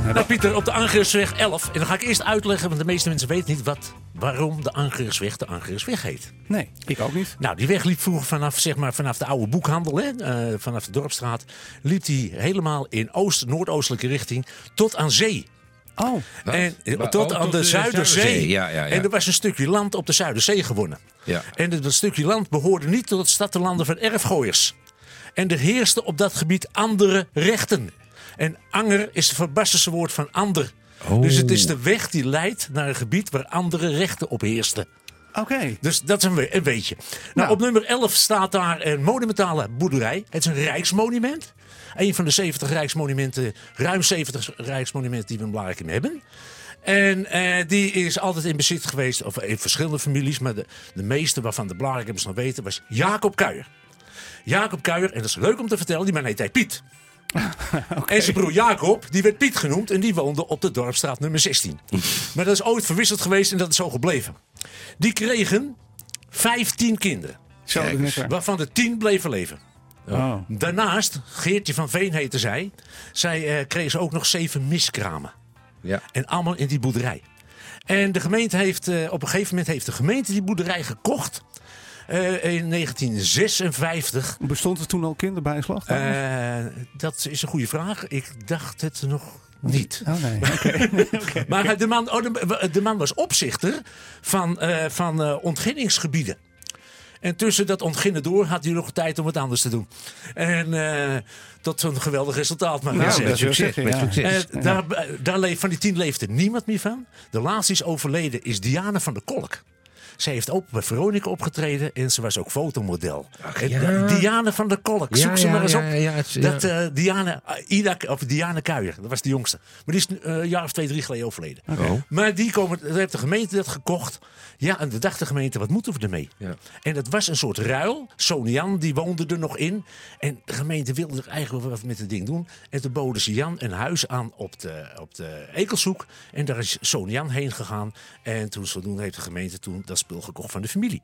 Nou, Pieter, op de Angriusweg 11. En dan ga ik eerst uitleggen, want de meeste mensen weten niet waarom de Angriusweg heet. Nee, ik ook niet. Nou, die weg liep vroeger vanaf de oude boekhandel, hè, vanaf de Dorpsstraat. Liep die helemaal in noordoostelijke richting tot aan zee. Oh, tot aan de Zuiderzee. Ja. En er was een stukje land op de Zuiderzee gewonnen. Ja. En dat stukje land behoorde niet tot het stadtenlanden van erfgooiers. En er heersten op dat gebied andere rechten. En anger is het Verbassense woord van ander. Oh. Dus het is de weg die leidt naar een gebied waar andere rechten op heersten. oké. Dus dat is een beetje. Nou, op nummer 11 staat daar een monumentale boerderij. Het is een rijksmonument. Een van de 70 rijksmonumenten, ruim 70 rijksmonumenten die we in Blaricum hebben. En die is altijd in bezit geweest, of in verschillende families. Maar de meeste waarvan de Blaricumers nog weten, was Jacob Kuijer. Jacob Kuijer, en dat is leuk om te vertellen, die man heet Piet. Okay. En zijn broer Jacob, die werd Piet genoemd en die woonde op de Dorpsstraat nummer 16. Maar dat is ooit verwisseld geweest en dat is zo gebleven. Die kregen 15 kinderen. Zo, Waarvan de 10 bleven leven. Oh. Daarnaast, Geertje van Veen heette zij. Zij kreeg ze ook nog 7 miskramen. Ja. En allemaal in die boerderij. En de gemeente heeft op een gegeven moment die boerderij gekocht. In 1956. Bestond er toen al kinderbijslag? Dat is een goede vraag. Ik dacht het nog niet. Oh nee, okay. Maar de man was opzichter van ontginningsgebieden. En tussen dat ontginnen door had hij nog tijd om wat anders te doen. En tot een geweldig resultaat. Maar met succes. Van die 10 leefde niemand meer van. De laatste is overleden is Diane van der Kolk. Zij heeft ook bij Veronica opgetreden en ze was ook fotomodel. Diane van der Kolk, zoek ze maar eens op. Diane Kuijer, dat was de jongste. Maar die is een jaar of 2-3 geleden overleden. Okay. Maar daar heeft de gemeente dat gekocht. Ja, en de dacht de gemeente, wat moeten we ermee? Ja. En dat was een soort ruil. Sonian, die woonde er nog in. En de gemeente wilde er eigenlijk wat met het ding doen. En toen boden ze Jan een huis aan op de Ekelshoek. En daar is Sonian heen gegaan. En toen zodoende heeft de gemeente dat spul gekocht van de familie.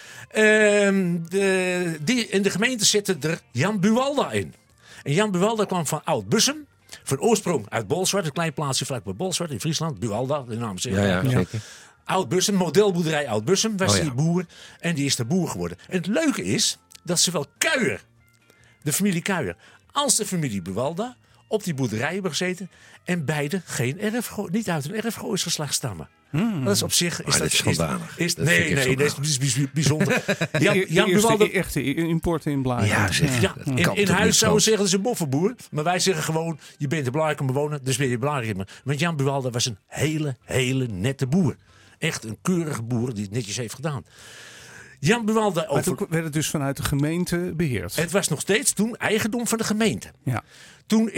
In de gemeente zette er Jan Buwalda in. En Jan Buwalda kwam van Oud-Bussum. Van oorsprong uit Bolsward, een klein plaatsje vlakbij Bolsward in Friesland. Buwalda, de naam zegt. Ja, zeker. Oud-Bussum, modelboerderij Oud-Bussum, was die boer. En die is de boer geworden. En het leuke is dat zowel Kuijer, de familie Kuijer, als de familie Buwalda op die boerderij hebben gezeten. En beide niet uit een erfgooisgeslacht stammen. Dat is op zich... Dat is schandalig. Nee, dat is bijzonder. Jan Buwalda, echte importen in Blaricum. Ja, zeg. Ja, in huis zouden we zeggen, dat is een boffenboer. Maar wij zeggen gewoon, je bent een Blaricum bewoner, dus ben je Blaricum. Want Jan Buwalda was een hele nette boer. Echt een keurige boer die het netjes heeft gedaan. Jan Buwalda Maar toen werd het dus vanuit de gemeente beheerd. Het was nog steeds toen eigendom van de gemeente. Ja. Toen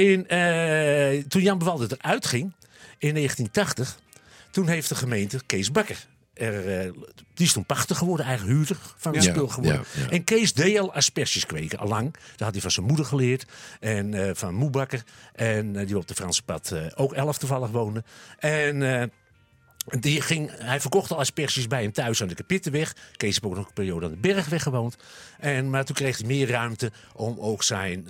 Jan Buwalda eruit ging, in 1980... toen heeft de gemeente Kees Bakker. Die is toen pachter geworden, eigen huurder van het spul geworden. Ja. En Kees deed al asperges kweken, allang. Dat had hij van zijn moeder geleerd. En van Moe Bakker. En die op de Franse pad ook 11 toevallig woonde. En... hij verkocht al asperges bij hem thuis aan de Kapittenweg. Kees heeft ook nog een periode aan de Bergweg gewoond. Maar toen kreeg hij meer ruimte om ook zijn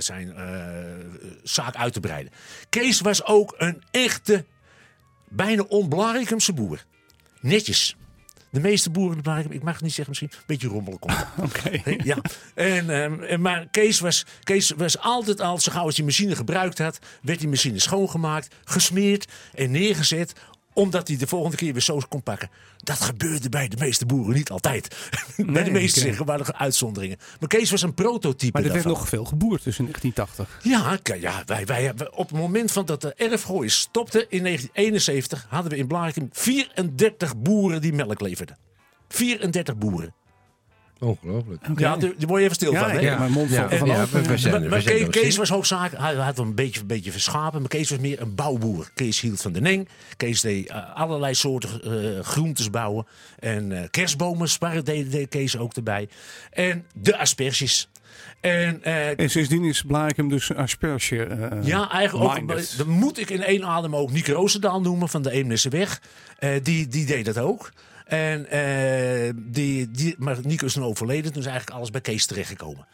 zaak uit te breiden. Kees was ook een echte, bijna on-Blaricumse boer. Netjes. De meeste boeren in Blaricum, ik mag het niet zeggen misschien, een beetje rommelig komt. Okay. Ja. Maar Kees was altijd al, zo gauw als hij machine gebruikt had, werd die machine schoongemaakt, gesmeerd en neergezet, omdat hij de volgende keer weer zo kon pakken. Dat gebeurde bij de meeste boeren niet altijd. Bij de meeste zeggen waren er uitzonderingen. Maar Kees was een prototype. Maar er werd daarvan. nog veel geboerd tussen 1980. Ja, wij op het moment van dat de erfgooi stopte in 1971... hadden we in Blaricum 34 boeren die melk leverden. 34 boeren. Ongelooflijk. Okay. Ja, daar word je even stil van. Hè? Ja, mijn mond valt ervan af. Maar Kees was hoofdzakelijk, hij had een beetje verschapen, maar Kees was meer een bouwboer. Kees hield van de neng. Kees deed allerlei soorten groentes bouwen. En kerstbomen deed Kees ook erbij. En de asperges. En sindsdien is Blaricum dus asperge. Ja, eigenlijk ook. Dan moet ik in één adem ook Niek Roosendaal noemen van de Eemnesseweg. Die deed dat ook. Maar Nico is dan overleden, toen is eigenlijk alles bij Kees terechtgekomen.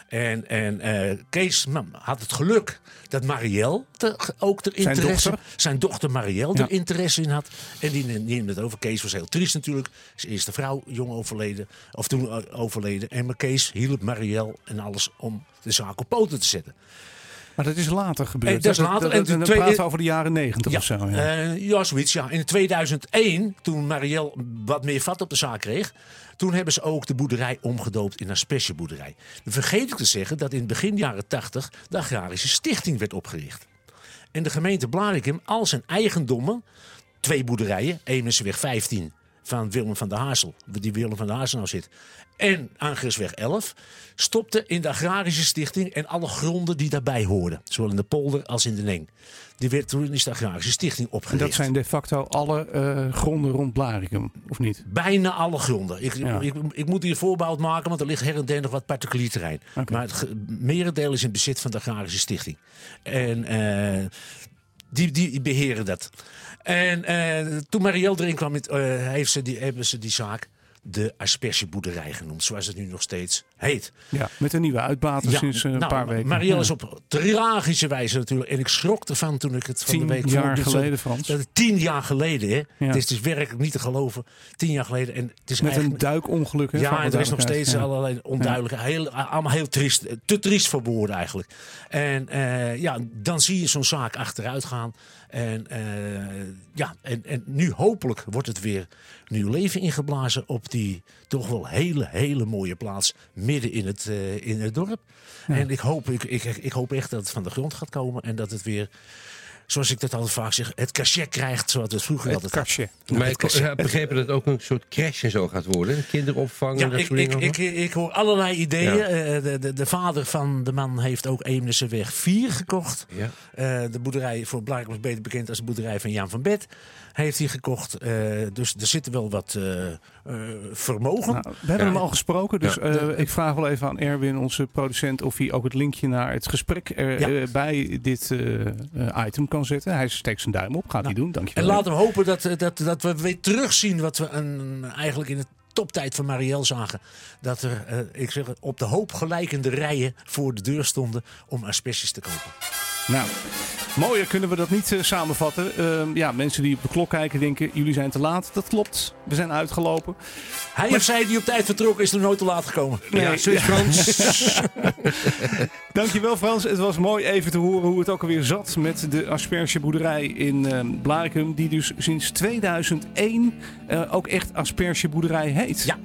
En Kees had het geluk dat Marielle ook er interesse... Zijn dochter Marielle er interesse in had. En die neemde het over. Kees was heel triest natuurlijk. Zijn eerste vrouw, jong overleden. Of toen overleden. En Kees hielp Marielle en alles om de zaak op poten te zetten. Maar dat is later gebeurd. Dat is later. En dan praten we over de jaren 90 of zo. Ja, zoiets. Ja. In 2001, toen Marielle wat meer vat op de zaak kreeg... Toen hebben ze ook de boerderij omgedoopt in een aspergeboerderij. Dan vergeet ik te zeggen dat in begin jaren 80 de Agrarische Stichting werd opgericht. En de gemeente Blaricum al zijn eigendommen, 2 boerderijen, Eemneseweg 15 van Willem van der Haasel, die Willem van der Haasel nou zit, en Aangresweg 11, stopte in de Agrarische Stichting en alle gronden die daarbij hoorden. Zowel in de polder als in de Neng. Toen is de Agrarische Stichting opgericht. En dat zijn de facto alle gronden rond Blaricum, of niet? Bijna alle gronden. Ik moet hier voorbehoud maken, want er ligt her en der nog wat particulier terrein. Okay. Maar het merendeel is in bezit van de Agrarische Stichting. En die beheren dat. En toen Marielle erin kwam, hebben ze die zaak de aspergeboerderij genoemd, zoals het nu nog steeds heet. Ja, met een nieuwe uitbater sinds een paar weken. Marielle is op tragische wijze natuurlijk. En ik schrok ervan toen ik het van de week... 10 jaar geleden, Frans. 10 jaar geleden, hè. Ja. Het is dus werkelijk niet te geloven. 10 jaar geleden. En het is met een duikongeluk, hè? Ja, en er is nog steeds allerlei onduidelijke... Allemaal heel triest. Te triest voor woorden eigenlijk. En dan zie je zo'n zaak achteruit gaan. En nu hopelijk wordt het weer nieuw leven ingeblazen op die toch wel hele mooie plaats midden in het dorp. Ja. En ik hoop echt dat het van de grond gaat komen en dat het weer, zoals ik dat altijd vaak zeg, het cachet krijgt zoals het vroeger altijd had. Maar ik heb begrepen dat het ook een soort crash en zo gaat worden. Kinderopvang en dat soort dingen. Ik hoor allerlei ideeën. Ja. De vader van de man heeft ook Eemneseweg 4 gekocht. Ja. De boerderij voor Blaricum is beter bekend als de boerderij van Jan van Bet. Heeft hij gekocht. Dus er zit wel wat vermogen. Nou, we hebben hem al gesproken. Dus ik vraag wel even aan Erwin, onze producent, of hij ook het linkje naar het gesprek bij dit item kan zetten. Hij steekt zijn duim op. Gaat hij doen. Dankjewel. En laten we hopen dat we weer terugzien wat we eigenlijk in het toptijd van Marielle zagen. Dat er op de hoop gelijkende rijen voor de deur stonden om asperges te kopen. Nou, mooier kunnen we dat niet samenvatten. Mensen die op de klok kijken denken, jullie zijn te laat. Dat klopt, we zijn uitgelopen. Hij of zij die op tijd vertrokken is er nooit te laat gekomen. Nee, zo is Frans. Dankjewel Frans, het was mooi even te horen hoe het ook alweer zat met de aspergeboerderij in Blaricum. Die dus sinds 2001 ook echt aspergeboerderij heet. Ja,